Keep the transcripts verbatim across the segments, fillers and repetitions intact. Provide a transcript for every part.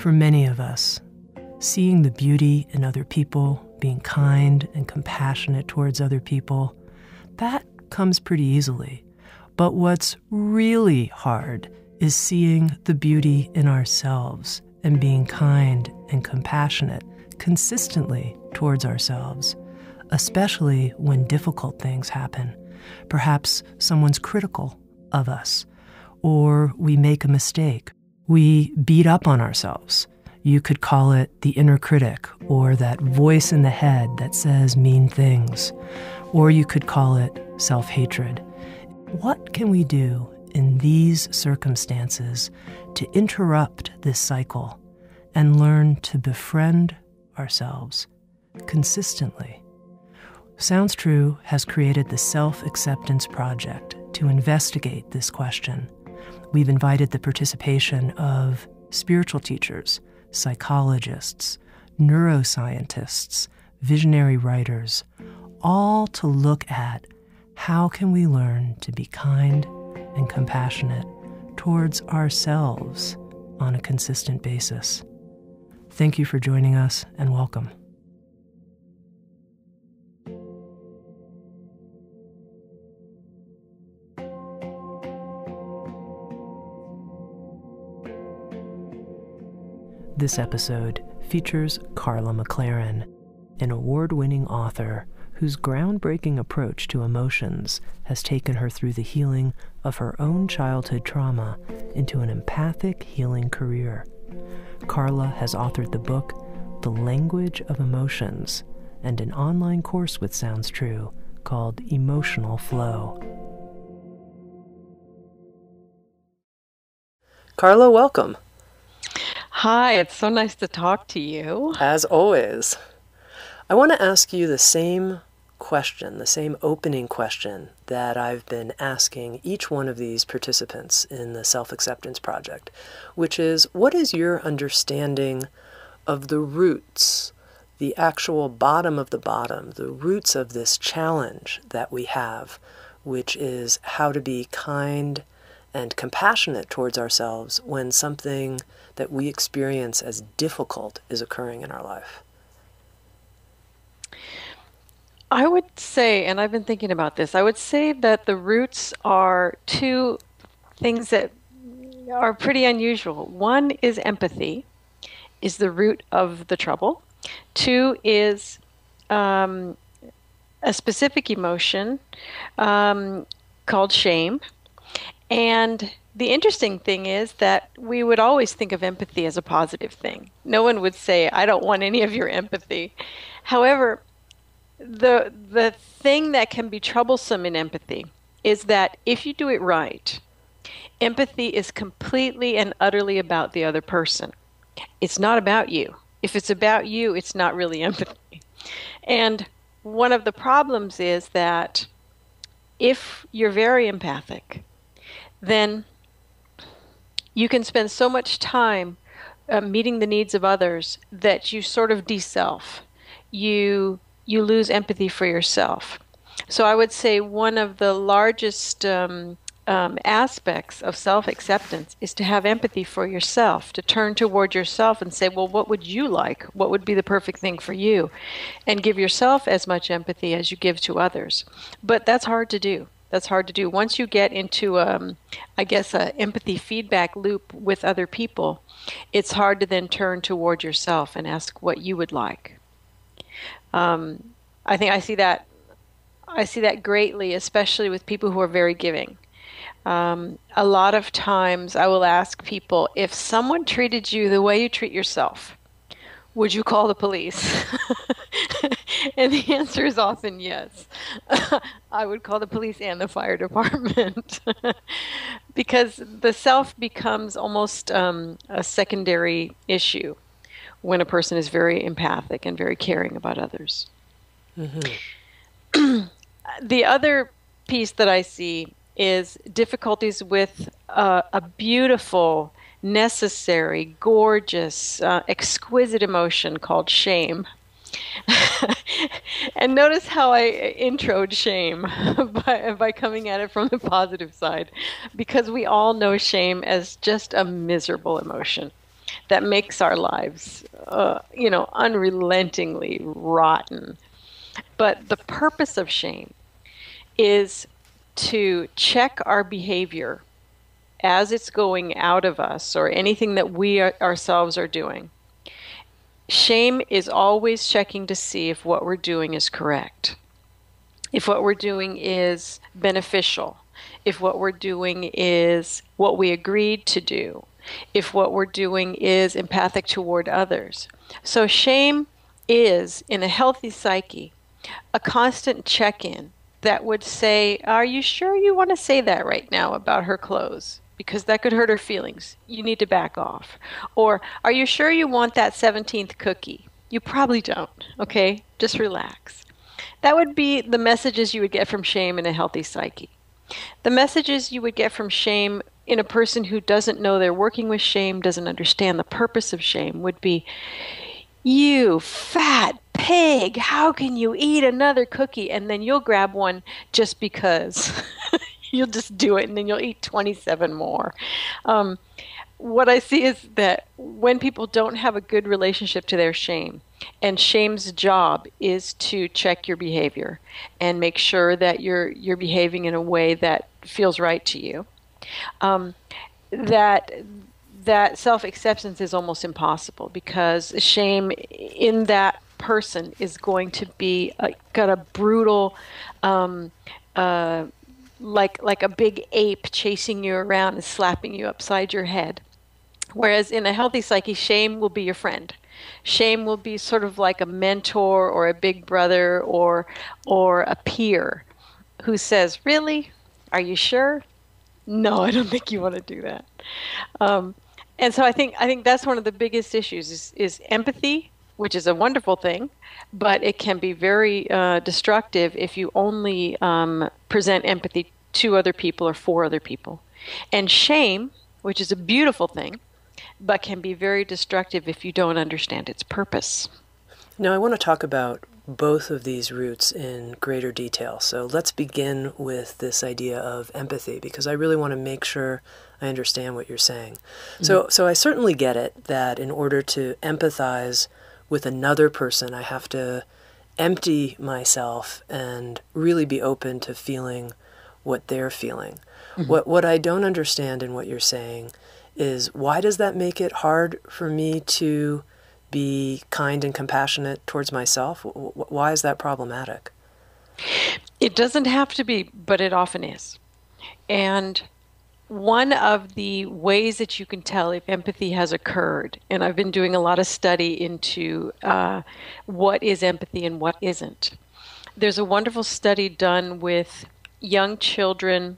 For many of us, seeing the beauty in other people, being kind and compassionate towards other people, that comes pretty easily. But what's really hard is seeing the beauty in ourselves and being kind and compassionate consistently towards ourselves, especially when difficult things happen. Perhaps someone's critical of us, or we make a mistake. We beat up on ourselves. You could call it the inner critic, or that voice in the head that says mean things, or you could call it self-hatred. What can we do in these circumstances to interrupt this cycle and learn to befriend ourselves consistently? Sounds True has created the Self-Acceptance Project to investigate this question. We've invited the participation of spiritual teachers, psychologists, neuroscientists, visionary writers, all to look at how can we learn to be kind and compassionate towards ourselves on a consistent basis. Thank you for joining us, and welcome. This episode features Carla McLaren, an award-winning author whose groundbreaking approach to emotions has taken her through the healing of her own childhood trauma into an empathic healing career. Carla has authored the book The Language of Emotions and an online course with Sounds True called Emotional Flow. Carla, welcome. Hi, it's so nice to talk to you. As always. I want to ask you the same question, the same opening question that I've been asking each one of these participants in the Self-Acceptance Project, which is, what is your understanding of the roots, the actual bottom of the bottom, the roots of this challenge that we have, which is how to be kind and compassionate towards ourselves when something that we experience as difficult is occurring in our life? I would say, and I've been thinking about this, I would say that the roots are two things that are pretty unusual. One is empathy, is the root of the trouble. Two is um, a specific emotion um, called shame. And the interesting thing is that we would always think of empathy as a positive thing. No one would say, I don't want any of your empathy. However, the the thing that can be troublesome in empathy is that if you do it right, empathy is completely and utterly about the other person. It's not about you. If it's about you, it's not really empathy. And one of the problems is that if you're very empathic, then you can spend so much time uh, meeting the needs of others that you sort of de-self. You you lose empathy for yourself. So I would say one of the largest um, um, aspects of self-acceptance is to have empathy for yourself, to turn toward yourself and say, well, what would you like? What would be the perfect thing for you? And give yourself as much empathy as you give to others. But that's hard to do. That's hard to do. Once you get into, um, I guess, an empathy feedback loop with other people, it's hard to then turn toward yourself and ask what you would like. Um, I think I see that I see that greatly, especially with people who are very giving. Um, a lot of times I will ask people, if someone treated you the way you treat yourself, would you call the police? And the answer is often yes. I would call the police and the fire department. Because the self becomes almost um, a secondary issue when a person is very empathic and very caring about others. Mm-hmm. The other piece that I see is difficulties with uh, a beautiful, necessary, gorgeous, uh, exquisite emotion called shame. And notice how I introed shame by, by coming at it from the positive side, because we all know shame as just a miserable emotion. that makes our lives, uh, you know, unrelentingly rotten. But the purpose of shame is to check our behavior as it's going out of us or anything that we are, ourselves are doing. Shame is always checking to see if what we're doing is correct, if what we're doing is beneficial, if what we're doing is what we agreed to do, if what we're doing is empathic toward others. So shame is, in a healthy psyche, a constant check-in that would say, are you sure you want to say that right now about her clothes? Because that could hurt her feelings. You need to back off. Or, are you sure you want that seventeenth cookie? You probably don't, okay? Just relax. That would be the messages you would get from shame in a healthy psyche. The messages you would get from shame in a person who doesn't know they're working with shame, doesn't understand the purpose of shame, would be, you fat pig, how can you eat another cookie? And then you'll grab one just because. You'll just do it, and then you'll eat twenty-seven more. Um, what I see is that when people don't have a good relationship to their shame, and shame's job is to check your behavior and make sure that you're you're behaving in a way that feels right to you, um, that that self-acceptance is almost impossible, because shame in that person is going to be a, got a brutal um, uh, like like a big ape chasing you around and slapping you upside your head. Whereas in a healthy psyche, shame will be your friend. Shame will be sort of like a mentor or a big brother or or a peer who says, really? Are you sure? No, I don't think you want to do that. Um, and so I think I think that's one of the biggest issues is, is empathy, which is a wonderful thing, but it can be very uh, destructive if you only um, present empathy to other people or for other people. And shame, which is a beautiful thing, but can be very destructive if you don't understand its purpose. Now, I want to talk about both of these roots in greater detail. So let's begin with this idea of empathy, because I really want to make sure I understand what you're saying. Mm-hmm. So, so I certainly get it that in order to empathize with another person, I have to empty myself and really be open to feeling what they're feeling. Mm-hmm. What what I don't understand in what you're saying is, why does that make it hard for me to be kind and compassionate towards myself? Why is that problematic? It doesn't have to be, but it often is. And one of the ways that you can tell if empathy has occurred, and I've been doing a lot of study into uh, what is empathy and what isn't. There's a wonderful study done with young children,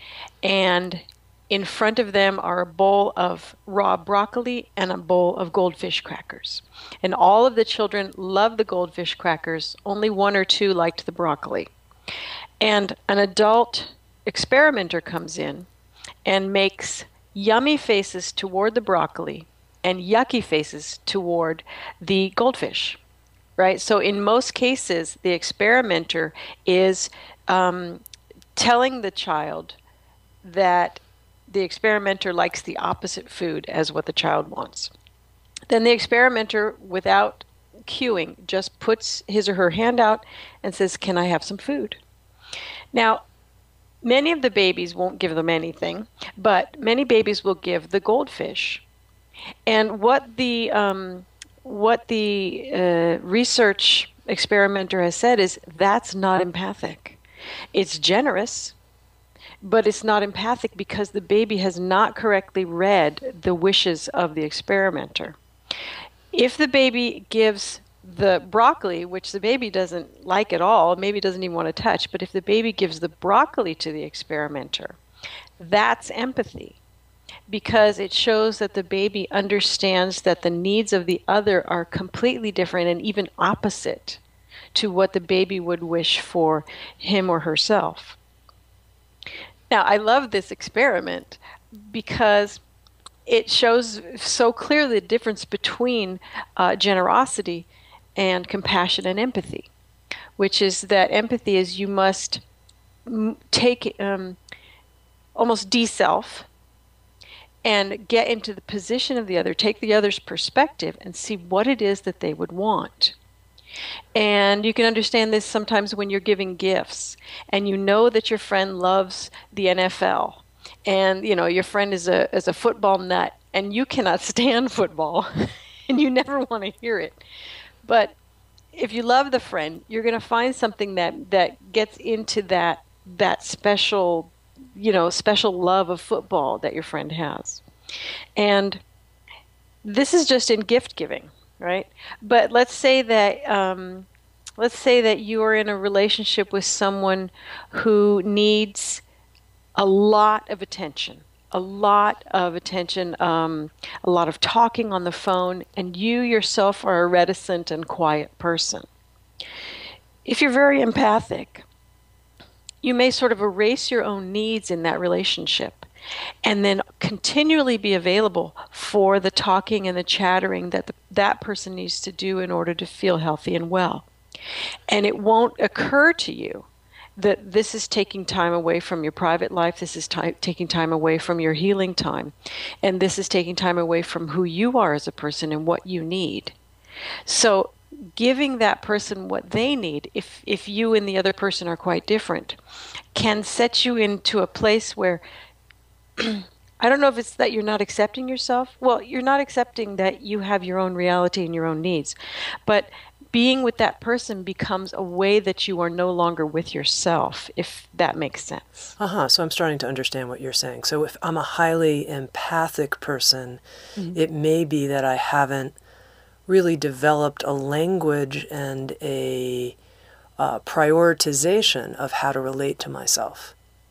and in front of them are a bowl of raw broccoli and a bowl of goldfish crackers. And all of the children loved the goldfish crackers. Only one or two liked the broccoli. And an adult experimenter comes in and makes yummy faces toward the broccoli and yucky faces toward the goldfish, right? So in most cases, the experimenter is um, telling the child that the experimenter likes the opposite food as what the child wants. Then the experimenter, without cueing, just puts his or her hand out and says, can I have some food? Now, many of the babies won't give them anything, but many babies will give the goldfish. And what the um, what the uh, research experimenter has said is, that's not empathic. It's generous, but it's not empathic because the baby has not correctly read the wishes of the experimenter. If the baby gives the broccoli, which the baby doesn't like at all, maybe doesn't even want to touch, but if the baby gives the broccoli to the experimenter, that's empathy, because it shows that the baby understands that the needs of the other are completely different and even opposite to what the baby would wish for him or herself. Now, I love this experiment because it shows so clearly the difference between uh, generosity and compassion and empathy, which is that empathy is you must m- take um, almost de-self and get into the position of the other, take the other's perspective, and see what it is that they would want. And you can understand this sometimes when you're giving gifts and you know that your friend loves the N F L, and you know your friend is a is a football nut and you cannot stand football and you never want to hear it. But if you love the friend, you're going to find something that that gets into that that special, you know, special love of football that your friend has. And this is just in gift giving. Right? But let's say that um, let's say that you are in a relationship with someone who needs a lot of attention, a lot of attention, um, a lot of talking on the phone, and you yourself are a reticent and quiet person. If you're very empathic, you may sort of erase your own needs in that relationship and then continually be available for the talking and the chattering that the, that person needs to do in order to feel healthy and well. And it won't occur to you that this is taking time away from your private life, this is t- taking time away from your healing time, and this is taking time away from who you are as a person and what you need. So giving that person what they need, if, if you and the other person are quite different, can set you into a place where I don't know if it's that you're not accepting yourself. Well, you're not accepting that you have your own reality and your own needs. But being with that person becomes a way that you are no longer with yourself, if that makes sense. Uh-huh. So I'm starting to understand what you're saying. So if I'm a highly empathic person, mm-hmm. it may be that I haven't really developed a language and a uh, prioritization of how to relate to myself.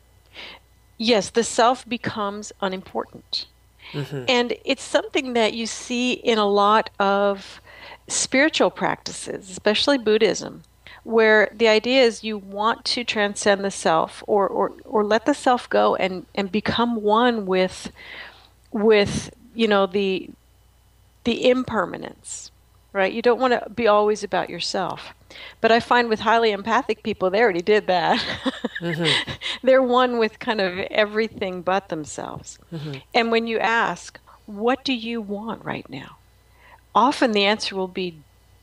Yes, the self becomes unimportant. Mm-hmm. And it's something that you see in a lot of spiritual practices, especially Buddhism, where the idea is you want to transcend the self or, or, or let the self go and, and become one with, with you know, the, the impermanence, right? You don't want to be always about yourself. But I find with highly empathic people, they already did that. Mm-hmm. They're one with kind of everything but themselves. Mm-hmm. And when you ask, what do you want right now? Often the answer will be,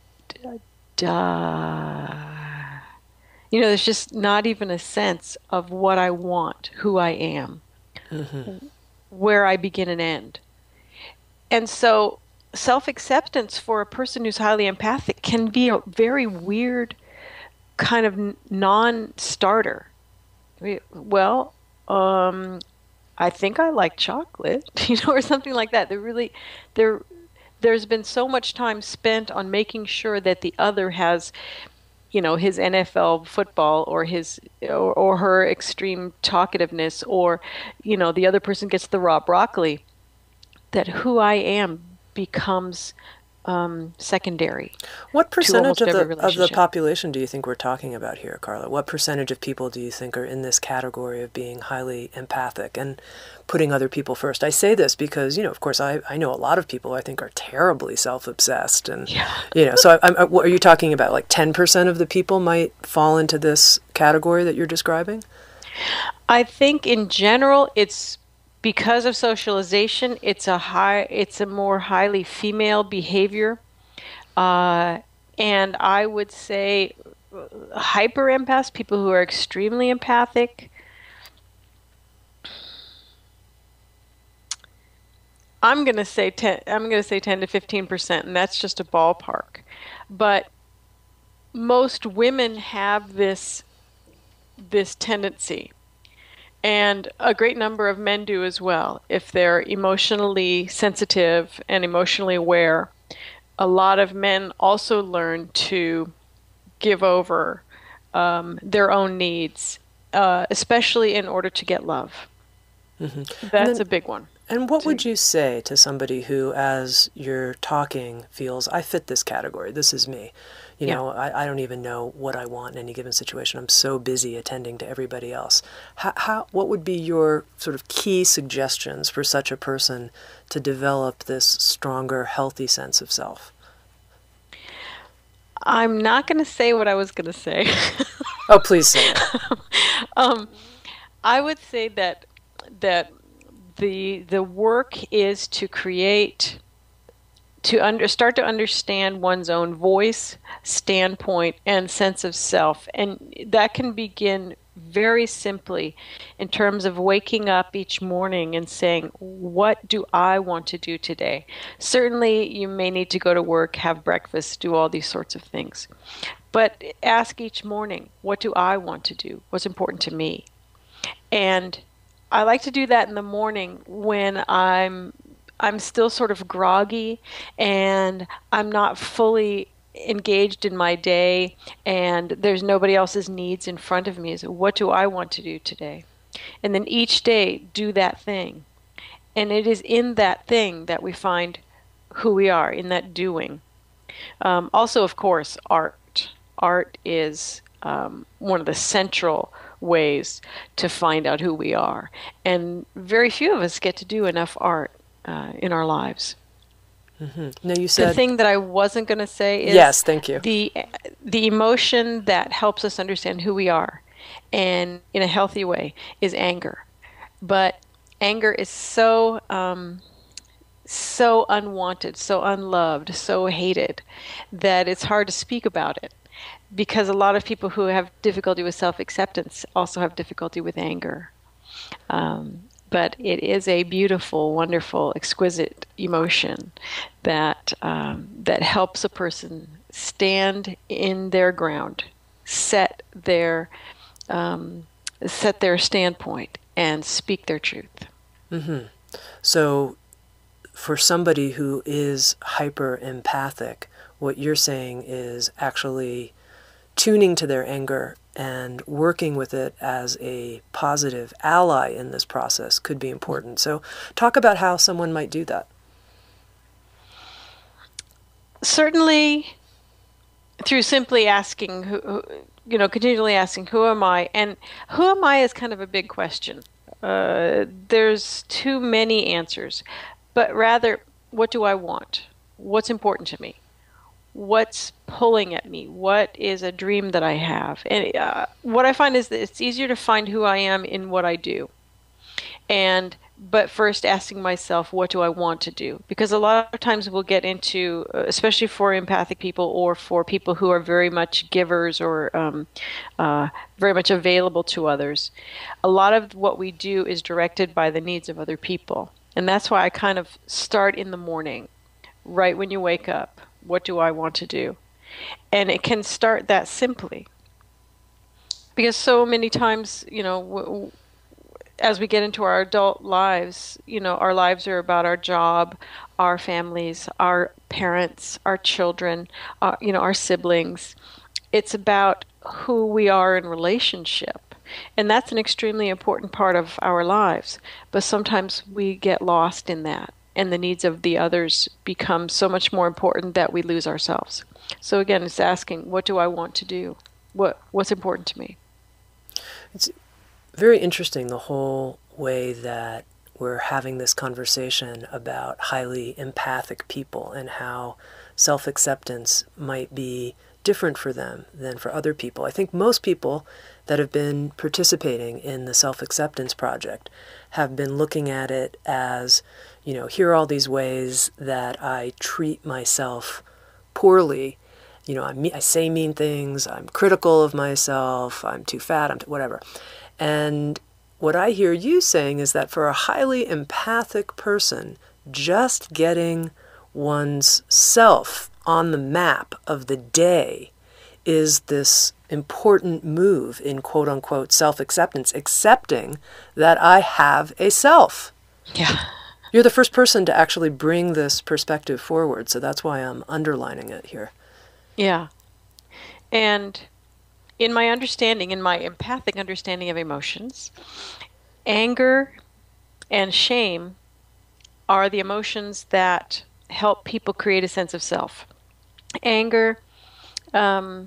duh. You know, there's just not even a sense of what I want, who I am, mm-hmm. where I begin and end. And so self-acceptance for a person who's highly empathic can be a very weird kind of non-starter. Well, um, I think I like chocolate, you know, or something like that. There really, there, there's been so much time spent on making sure that the other has, you know, his N F L football or his or, or her extreme talkativeness, or, you know, the other person gets the raw broccoli, that who I am becomes um, secondary. What percentage of the, of the population do you think we're talking about here, Carla? What percentage of people do you think are in this category of being highly empathic and putting other people first? I say this because, you know, of course, I, I know a lot of people I think are terribly self-obsessed. And, yeah. you know, so I, I, what are you talking about? Like ten percent of the people might fall into this category that you're describing? I think in general, it's because of socialization, it's a high, it's a more highly female behavior, uh, and I would say hyper empaths, people who are extremely empathic. I'm gonna say ten. I'm gonna say ten to fifteen percent, and that's just a ballpark. But most women have this this tendency. And a great number of men do as well. If they're emotionally sensitive and emotionally aware, a lot of men also learn to give over um, their own needs, uh, especially in order to get love. Mm-hmm. That's then, a big one. And what would you say to somebody who, as you're talking, feels, I fit this category, this is me? You yeah. know, I, I don't even know what I want in any given situation. I'm so busy attending to everybody else. How, how, what would be your sort of key suggestions for such a person to develop this stronger, healthy sense of self? I'm not going to say what I was going to say. Oh, please say it. um, I would say that that the the work is to create, to under, start to understand one's own voice, standpoint, and sense of self. And that can begin very simply in terms of waking up each morning and saying, what do I want to do today? Certainly, you may need to go to work, have breakfast, do all these sorts of things. But ask each morning, what do I want to do? What's important to me? And I like to do that in the morning when I'm I'm still sort of groggy and I'm not fully engaged in my day and there's nobody else's needs in front of me. So what do I want to do today? And then each day do that thing. And it is in that thing that we find who we are, in that doing. Um, also, of course, art. Art is um, one of the central ways to find out who we are. And very few of us get to do enough art uh, in our lives. Mm-hmm. Now you said the thing that I wasn't going to say is yes, thank you. the the emotion that helps us understand who we are, and in a healthy way, is anger. But anger is so um, so unwanted, so unloved, so hated that it's hard to speak about it. Because a lot of people who have difficulty with self-acceptance also have difficulty with anger. Um, but it is a beautiful, wonderful, exquisite emotion that um, that helps a person stand in their ground, set their um, set their standpoint, and speak their truth. Mm-hmm. So, for somebody who is hyper empathic, what you're saying is actually tuning to their anger and working with it as a positive ally in this process could be important. So talk about how someone might do that. Certainly through simply asking, who, who, you know, continually asking, who am I? And who am I is kind of a big question. Uh, there's too many answers, but rather, what do I want? What's important to me? What's pulling at me? What is a dream that I have? And uh, what I find is that it's easier to find who I am in what I do. And but first asking myself, what do I want to do? Because a lot of times we'll get into, especially for empathic people or for people who are very much givers or um, uh, very much available to others, a lot of what we do is directed by the needs of other people. And that's why I kind of start in the morning, right when you wake up. What do I want to do? And it can start that simply. Because so many times, you know, w- w- as we get into our adult lives, you know, our lives are about our job, our families, our parents, our children, uh, you know, our siblings. It's about who we are in relationship. And that's an extremely important part of our lives. But sometimes we get lost in that. And the needs of the others become so much more important that we lose ourselves. So again, it's asking, what do I want to do? What What's important to me? It's very interesting, the whole way that we're having this conversation about highly empathic people and how self-acceptance might be different for them than for other people. I think most people that have been participating in the self-acceptance project have been looking at it as, you know, here are all these ways that I treat myself poorly. You know, I, me- I say mean things, I'm critical of myself, I'm too fat, I'm too whatever. And what I hear you saying is that for a highly empathic person, just getting one's self on the map of the day is this important move in quote-unquote self-acceptance, accepting that I have a self. Yeah. You're the first person to actually bring this perspective forward, so that's why I'm underlining it here. Yeah. And in my understanding, in my empathic understanding of emotions, anger and shame are the emotions that help people create a sense of self. Anger um,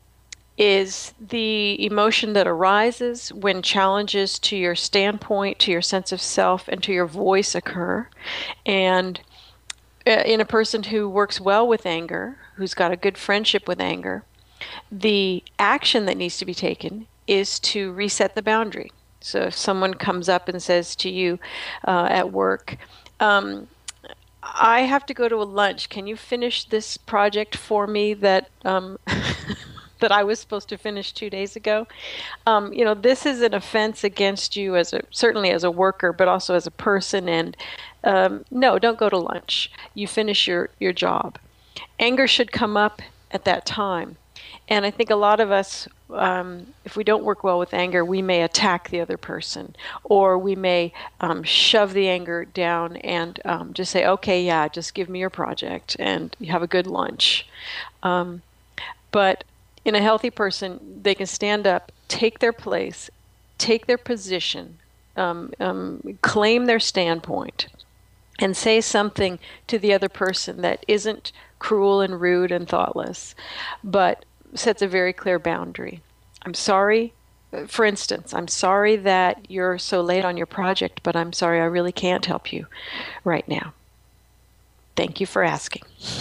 is the emotion that arises when challenges to your standpoint, to your sense of self, and to your voice occur. And uh, in a person who works well with anger, who's got a good friendship with anger, the action that needs to be taken is to reset the boundary. So if someone comes up and says to you uh, at work, um, I have to go to a lunch. Can you finish this project for me that um, that I was supposed to finish two days ago? Um, you know, this is an offense against you as a certainly as a worker, but also as a person. And um, no, don't go to lunch. You finish your your job. Anger should come up at that time. And I think a lot of us, um, if we don't work well with anger, we may attack the other person, or we may um, shove the anger down and um, just say, okay, yeah, just give me your project and you have a good lunch. Um, but in a healthy person, they can stand up, take their place, take their position, um, um, claim their standpoint, and say something to the other person that isn't cruel and rude and thoughtless, but sets a very clear boundary. I'm sorry, for instance, I'm sorry that you're so late on your project, but I'm sorry, I really can't help you right now. Thank you for asking,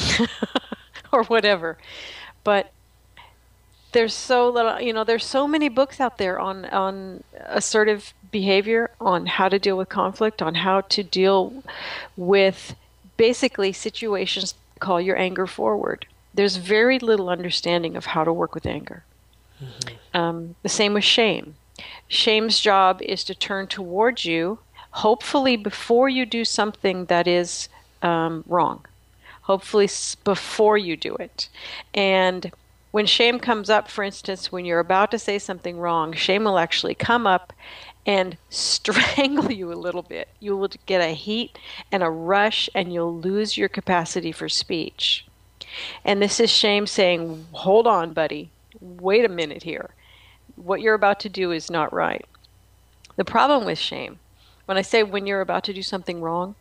or whatever. But there's so little, you know, there's so many books out there on, on assertive behavior, on how to deal with conflict, on how to deal with basically situations that call your anger forward. There's very little understanding of how to work with anger. Mm-hmm. Um, the same with shame. Shame's job is to turn towards you, hopefully before you do something that is um, wrong. Hopefully s- before you do it. And when shame comes up, for instance, when you're about to say something wrong, shame will actually come up and strangle you a little bit. You will get a heat and a rush, and you'll lose your capacity for speech. And this is shame saying, hold on, buddy, wait a minute here. What you're about to do is not right. The problem with shame, when I say when you're about to do something wrong,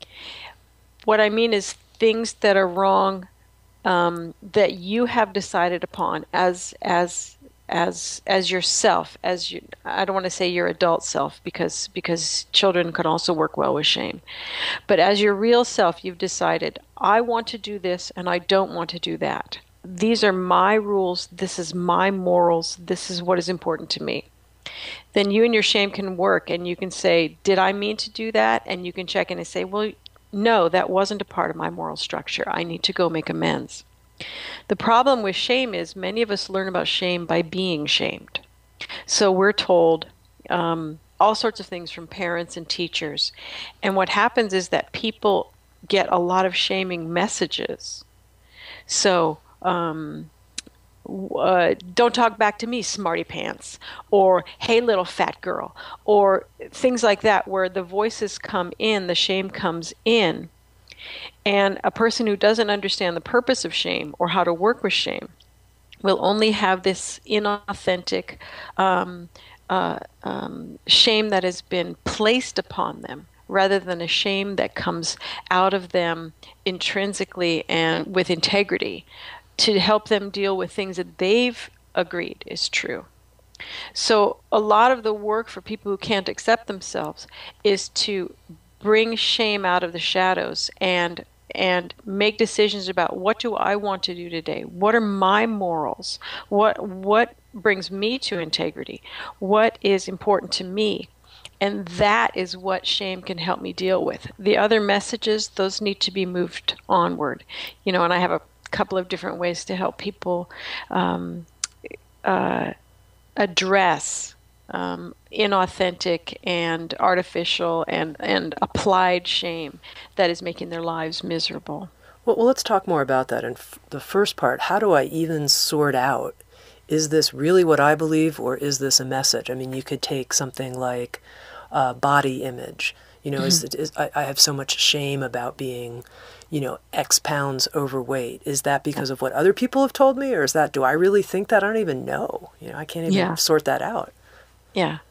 what I mean is things that are wrong um, that you have decided upon as as as as yourself, as you, I don't want to say your adult self, because because children can also work well with shame. But as your real self, you've decided, I want to do this and I don't want to do that. These are my rules. This is my morals. This is what is important to me. Then you and your shame can work, and you can say, did I mean to do that? And you can check in and say, well, no, that wasn't a part of my moral structure. I need to go make amends. The problem with shame is many of us learn about shame by being shamed. So we're told um, all sorts of things from parents and teachers. And what happens is that people get a lot of shaming messages. So, um, uh, don't talk back to me, smarty pants, or hey, little fat girl, or things like that, where the voices come in, the shame comes in. And a person who doesn't understand the purpose of shame or how to work with shame will only have this inauthentic um, uh, um, shame that has been placed upon them, rather than a shame that comes out of them intrinsically and with integrity to help them deal with things that they've agreed is true. So a lot of the work for people who can't accept themselves is to bring shame out of the shadows and and make decisions about, what do I want to do today? What are my morals? What what brings me to integrity? What is important to me? And that is what shame can help me deal with. The other messages, those need to be moved onward. You know, and I have a couple of different ways to help people um, uh, address um, inauthentic and artificial and, and applied shame that is making their lives miserable. Well, well let's talk more about that. And f- the first part, how do I even sort out, is this really what I believe, or is this a message? I mean, you could take something like uh, body image. You know, mm-hmm. is, is I, I have so much shame about being, you know, X pounds overweight. Is that because of what other people have told me, or is that, do I really think that? I don't even know. You know, I can't even yeah. sort that out. Yeah.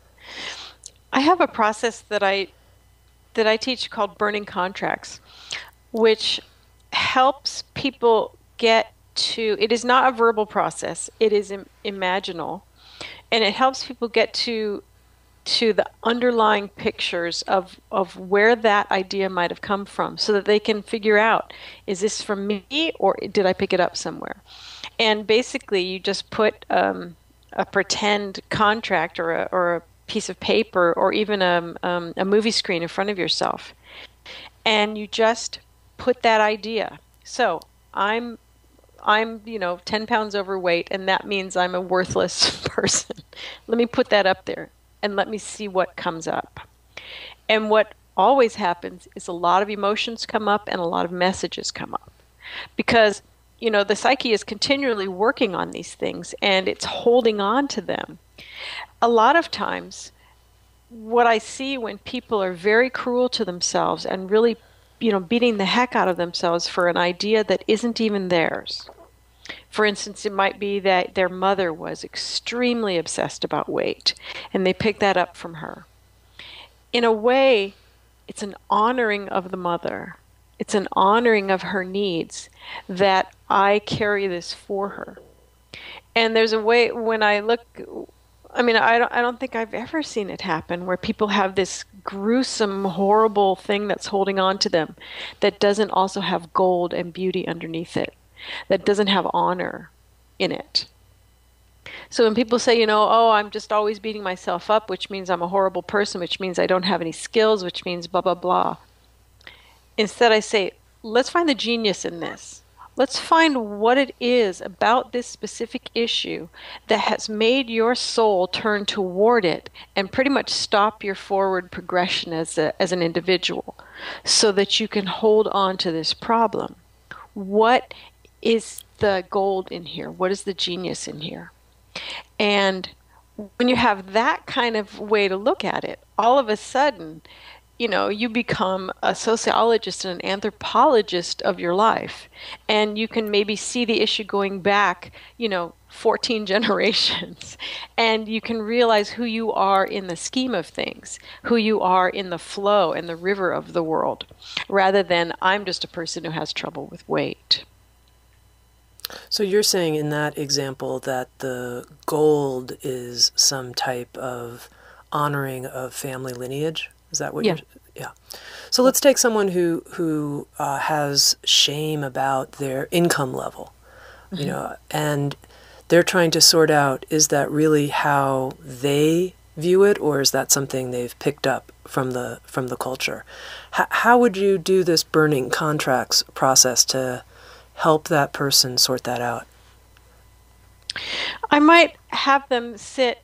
I have a process that I that I teach called burning contracts, which helps people get to, it is not a verbal process, it is im- imaginal, and it helps people get to to the underlying pictures of, of where that idea might have come from, so that they can figure out, is this from me or did I pick it up somewhere? And basically you just put um, a pretend contract or a, or a piece of paper or even a, um, a movie screen in front of yourself, and you just put that idea. So I'm I'm, you know, ten pounds overweight, and that means I'm a worthless person. Let me put that up there and let me see what comes up. And what always happens is a lot of emotions come up and a lot of messages come up. Because, you know, the psyche is continually working on these things and it's holding on to them. A lot of times, what I see when people are very cruel to themselves and really, you know, beating the heck out of themselves for an idea that isn't even theirs. For instance, it might be that their mother was extremely obsessed about weight, and they picked that up from her. In a way, it's an honoring of the mother. It's an honoring of her needs that I carry this for her. And there's a way when I look, I mean, I don't, I don't think I've ever seen it happen where people have this gruesome, horrible thing that's holding on to them that doesn't also have gold and beauty underneath it, that doesn't have honor in it. So when people say, you know, oh, I'm just always beating myself up, which means I'm a horrible person, which means I don't have any skills, which means blah, blah, blah. Instead, I say, let's find the genius in this. Let's find what it is about this specific issue that has made your soul turn toward it and pretty much stop your forward progression as a, as an individual so that you can hold on to this problem. What is the gold in here? What is the genius in here? And when you have that kind of way to look at it, all of a sudden, you know, you become a sociologist and an anthropologist of your life. And you can maybe see the issue going back, you know, fourteen generations. And you can realize who you are in the scheme of things, who you are in the flow and the river of the world, rather than I'm just a person who has trouble with weight. So you're saying in that example that the gold is some type of honoring of family lineage? Is that what yeah. you're... Yeah. So let's take someone who, who uh, has shame about their income level, you mm-hmm. know, and they're trying to sort out, is that really how they view it, or is that something they've picked up from the from the culture? H- how would you do this burning contracts process to help that person sort that out? I might have them sit...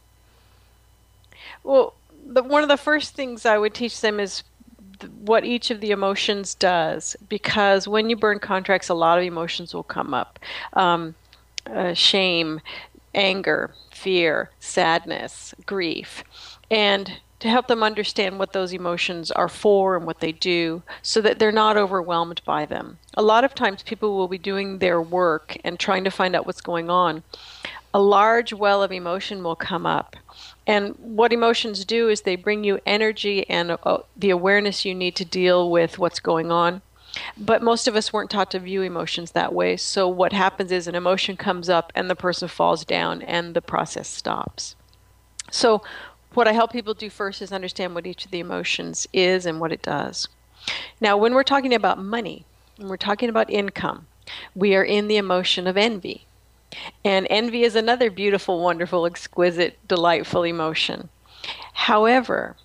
Well, the, one of the first things I would teach them is th- what each of the emotions does, because when you burn contracts, a lot of emotions will come up. Um, uh, shame, anger, fear, sadness, grief. And to help them understand what those emotions are for and what they do so that they're not overwhelmed by them. A lot of times people will be doing their work and trying to find out what's going on. A large well of emotion will come up. And what emotions do is they bring you energy and uh, the awareness you need to deal with what's going on. But most of us weren't taught to view emotions that way. So what happens is an emotion comes up and the person falls down and the process stops. So what I help people do first is understand what each of the emotions is and what it does. Now, when we're talking about money, when we're talking about income, we are in the emotion of envy. And envy is another beautiful, wonderful, exquisite, delightful emotion. However,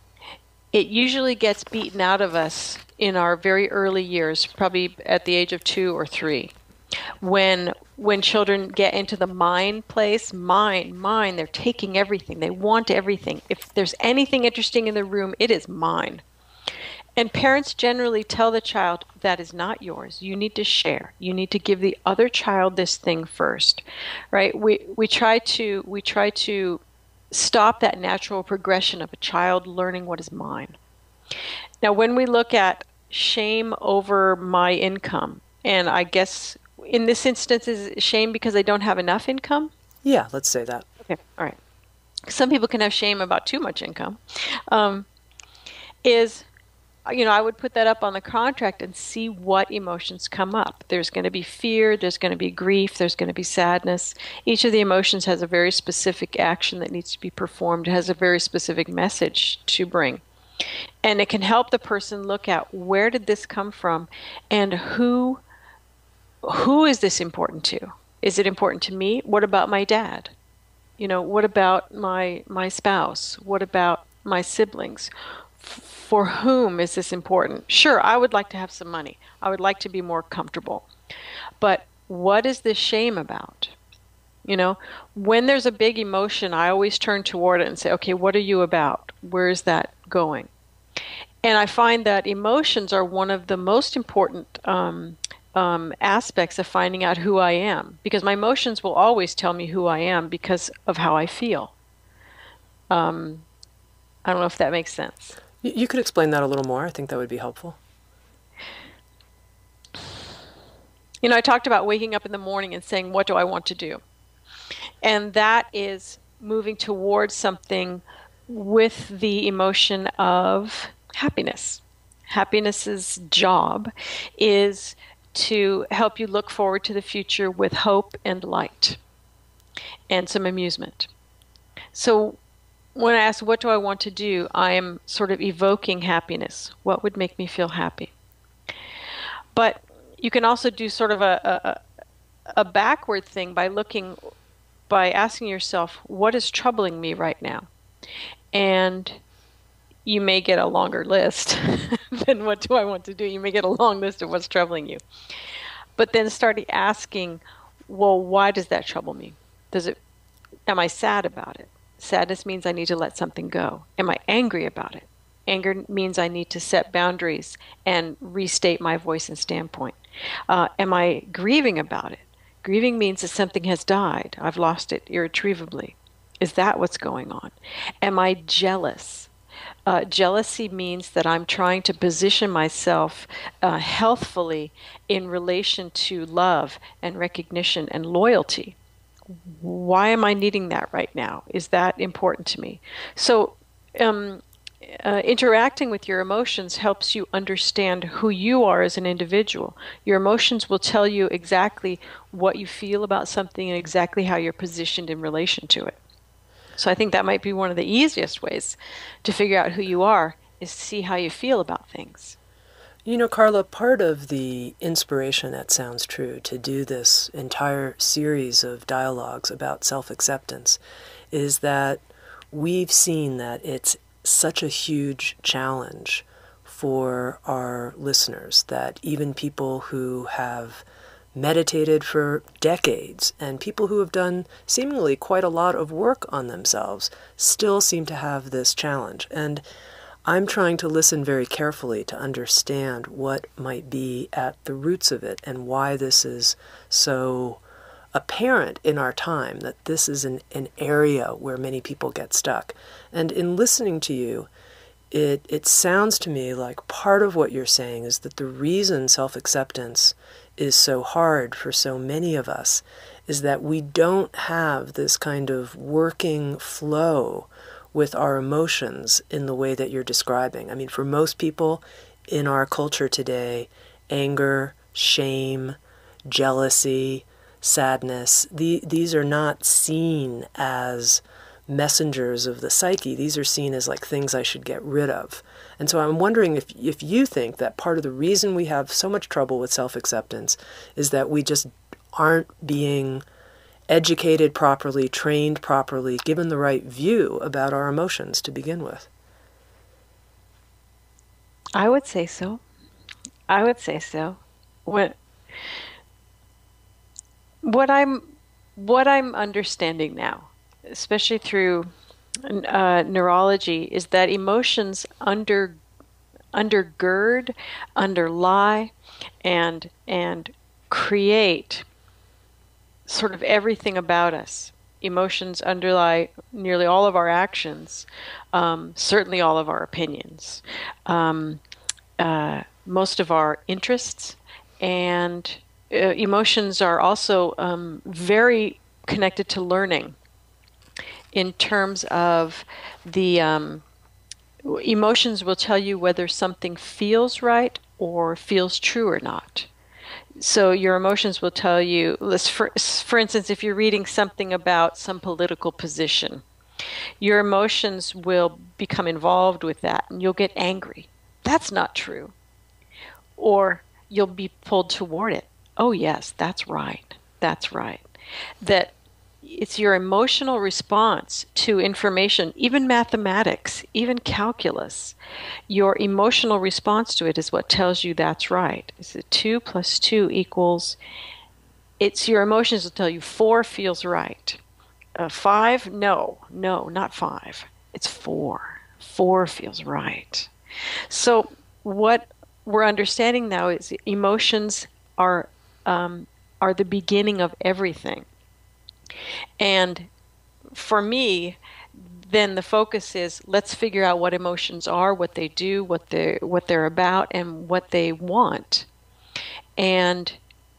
it usually gets beaten out of us in our very early years, probably at the age of two or three. When when children get into the mine place, mine, mine, they're taking everything. They want everything. If there's anything interesting in the room, it is mine. And parents generally tell the child, that is not yours. You need to share. You need to give the other child this thing first, right? We we try to we try to stop that natural progression of a child learning what is mine. Now, when we look at shame over my income, and I guess in this instance, is shame because I don't have enough income? Yeah, let's say that. Okay, all right. Some people can have shame about too much income. Um, is, you know, I would put that up on the contract and see what emotions come up. There's going to be fear, there's going to be grief, there's going to be sadness. Each of the emotions has a very specific action that needs to be performed. It has a very specific message to bring. And it can help the person look at, where did this come from and who who is this important to? Is it important to me? What about my dad? You know, what about my my spouse? What about my siblings? F- for whom is this important? Sure, I would like to have some money. I would like to be more comfortable. But what is this shame about? You know, when there's a big emotion, I always turn toward it and say, okay, what are you about? Where is that going? And I find that emotions are one of the most important um, um, aspects of finding out who I am, because my emotions will always tell me who I am because of how I feel. Um, I don't know if that makes sense. You, you could explain that a little more. I think that would be helpful. You know, I talked about waking up in the morning and saying, what do I want to do? And that is moving towards something with the emotion of happiness. Happiness's job is to help you look forward to the future with hope and light and some amusement. So when I ask, what do I want to do? I am sort of evoking happiness. What would make me feel happy? But you can also do sort of a, a, a backward thing by looking, by asking yourself, what is troubling me right now? And you may get a longer list than what do I want to do. You may get a long list of what's troubling you. But then start asking, well, why does that trouble me? Does it, am I sad about it? Sadness means I need to let something go. Am I angry about it? Anger means I need to set boundaries and restate my voice and standpoint. Uh, am I grieving about it? Grieving means that something has died. I've lost it irretrievably. Is that what's going on? Am I jealous? Uh, jealousy means that I'm trying to position myself uh, healthfully in relation to love and recognition and loyalty. Why am I needing that right now? Is that important to me? So um, uh, interacting with your emotions helps you understand who you are as an individual. Your emotions will tell you exactly what you feel about something and exactly how you're positioned in relation to it. So I think that might be one of the easiest ways to figure out who you are, is to see how you feel about things. You know, Carla, part of the inspiration at Sounds True to do this entire series of dialogues about self-acceptance is that we've seen that it's such a huge challenge for our listeners, that even people who have meditated for decades and people who have done seemingly quite a lot of work on themselves still seem to have this challenge. And I'm trying to listen very carefully to understand what might be at the roots of it and why this is so apparent in our time, that this is an, an area where many people get stuck. And in listening to you, it, it sounds to me like part of what you're saying is that the reason self-acceptance is so hard for so many of us is that we don't have this kind of working flow with our emotions in the way that you're describing. I mean, for most people in our culture today, anger, shame, jealousy, sadness, the, these are not seen as messengers of the psyche. These are seen as like things I should get rid of. And so I'm wondering if if you think that part of the reason we have so much trouble with self-acceptance is that we just aren't being educated properly, trained properly, given the right view about our emotions to begin with. I would say so. I would say so. What what I'm what I'm understanding now, especially through uh, neurology, is that emotions under undergird, underlie, and and create sort of everything about us. Emotions underlie nearly all of our actions, um, certainly all of our opinions, um, uh, most of our interests, and uh, emotions are also um, very connected to learning in terms of the um, emotions will tell you whether something feels right or feels true or not. So your emotions will tell you, for, for instance, if you're reading something about some political position, your emotions will become involved with that and you'll get angry. That's not true. Or you'll be pulled toward it. Oh, yes, that's right. That's right. That it's your emotional response to information, even mathematics, even calculus. Your emotional response to it is what tells you that's right. Is it two plus two equals, it's your emotions will tell you four feels right. Uh, five, no, no, not five. It's four. Four feels right. So what we're understanding now is emotions are um, are the beginning of everything. And for me, then the focus is let's figure out what emotions are, what they do, what they what they're about, and what they want. And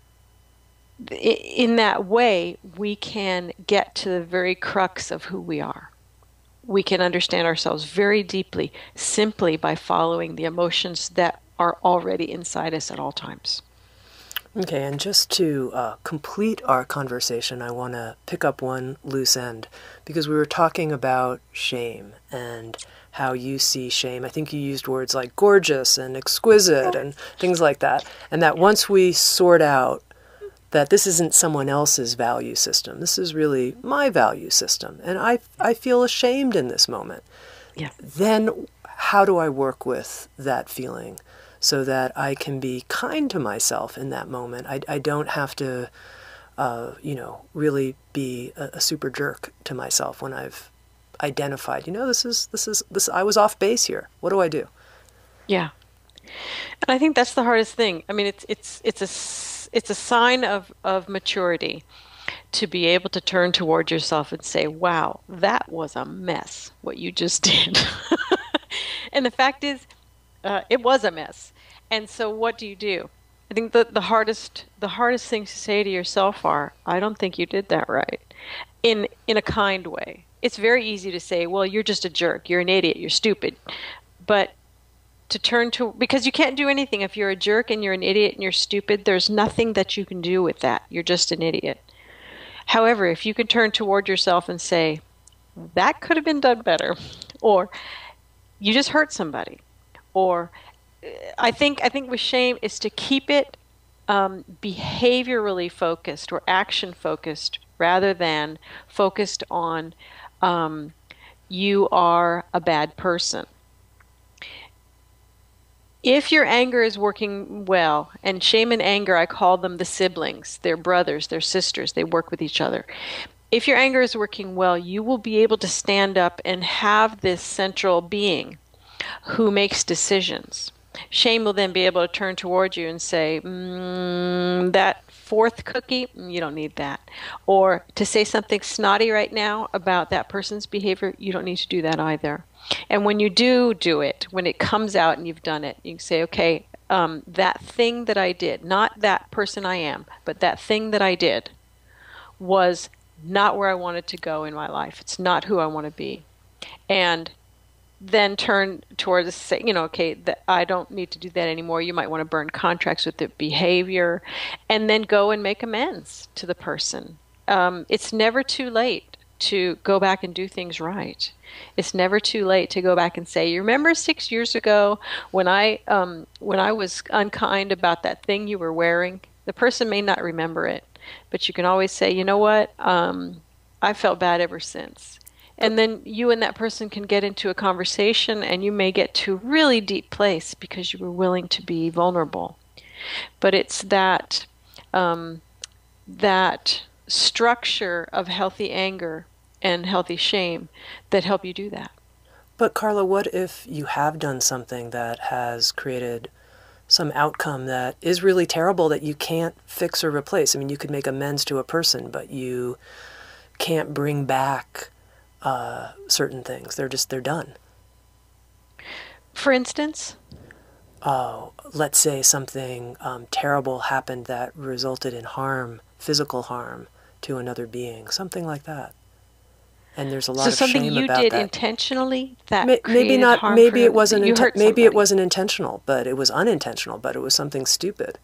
in that way, we can get to the very crux of who we are. We can understand ourselves very deeply simply by following the emotions that are already inside us at all times. Okay, and just to uh, complete our conversation, I want to pick up one loose end, because we were talking about shame and how you see shame. I think you used words like gorgeous and exquisite and things like that. And that once we sort out that this isn't someone else's value system, this is really my value system, and I, I feel ashamed in this moment, yeah. Then how do I work with that feeling so that I can be kind to myself in that moment? I, I don't have to, uh, you know, really be a, a super jerk to myself when I've identified, you know, this is, this is, this, I was off base here. What do I do? Yeah. And I think that's the hardest thing. I mean, it's, it's, it's a, it's a sign of, of maturity to be able to turn toward yourself and say, wow, that was a mess, what you just did. And the fact is, uh, it was a mess. And so what do you do? I think the, the hardest the hardest things to say to yourself are, I don't think you did that right, in in a kind way. It's very easy to say, well, you're just a jerk, you're an idiot, you're stupid. But to turn to, because you can't do anything. If you're a jerk and you're an idiot and you're stupid, there's nothing that you can do with that. You're just an idiot. However, if you can turn toward yourself and say, that could have been done better, or you just hurt somebody, or I think I think with shame is to keep it um, behaviorally focused or action focused rather than focused on um, you are a bad person. If your anger is working well, and shame and anger, I call them the siblings, they're brothers, they're sisters, they work with each other. If your anger is working well, you will be able to stand up and have this central being who makes decisions. Shame will then be able to turn toward you and say, mm, that fourth cookie, you don't need that. Or to say something snotty right now about that person's behavior, you don't need to do that either. And when you do do it, when it comes out and you've done it, you can say, okay, um, that thing that I did, not that person I am, but that thing that I did was not where I wanted to go in my life. It's not who I want to be. And then turn towards, say, you know, okay, that I don't need to do that anymore. You might want to burn contracts with the behavior, and then go and make amends to the person. Um, it's never too late to go back and do things right. It's never too late to go back and say, you remember six years ago when I um, when I was unkind about that thing you were wearing? The person may not remember it, but you can always say, you know what, um, I felt bad ever since. And then you and that person can get into a conversation, and you may get to a really deep place because you were willing to be vulnerable. But it's that um, that structure of healthy anger and healthy shame that help you do that. But Carla, what if you have done something that has created some outcome that is really terrible that you can't fix or replace? I mean, you could make amends to a person, but you can't bring back Uh, certain things. They're just, they're done. For instance? Oh, let's say something um, terrible happened that resulted in harm, physical harm to another being, something like that. And there's a lot so of shame about that. So something you did intentionally that Ma- created maybe not, harm maybe for, it wasn't you inten- hurt maybe it somebody. wasn't intentional, but it was unintentional, but it was something stupid.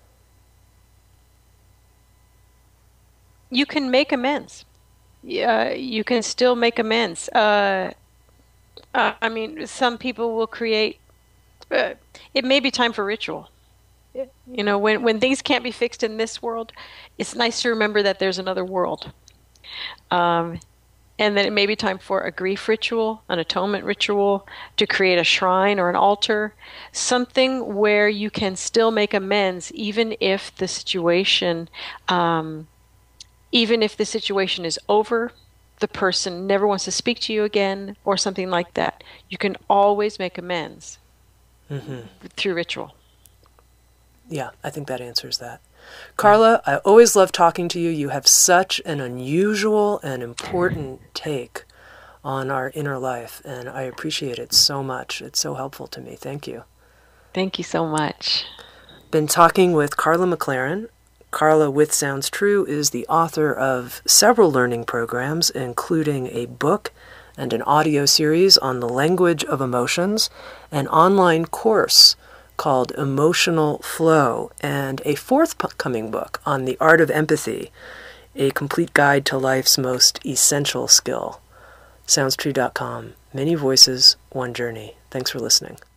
You can make amends. Yeah, you can still make amends. Uh, uh, I mean, some people will create. Uh, it may be time for ritual. You know, when when things can't be fixed in this world, it's nice to remember that there's another world, Um, and then it may be time for a grief ritual, an atonement ritual, to create a shrine or an altar, something where you can still make amends, even if the situation, um, even if the situation is over, the person never wants to speak to you again, or something like that. You can always make amends Mm-hmm. through ritual. Yeah, I think that answers that. Carla, I always love talking to you. You have such an unusual and important take on our inner life, and I appreciate it so much. It's so helpful to me. Thank you. Thank you so much. Been talking with Carla McLaren. Carla with Sounds True is the author of several learning programs, including a book and an audio series on the language of emotions, an online course called Emotional Flow, and a forthcoming book on the art of empathy, a complete guide to life's most essential skill. sounds true dot com. Many voices, one journey. Thanks for listening.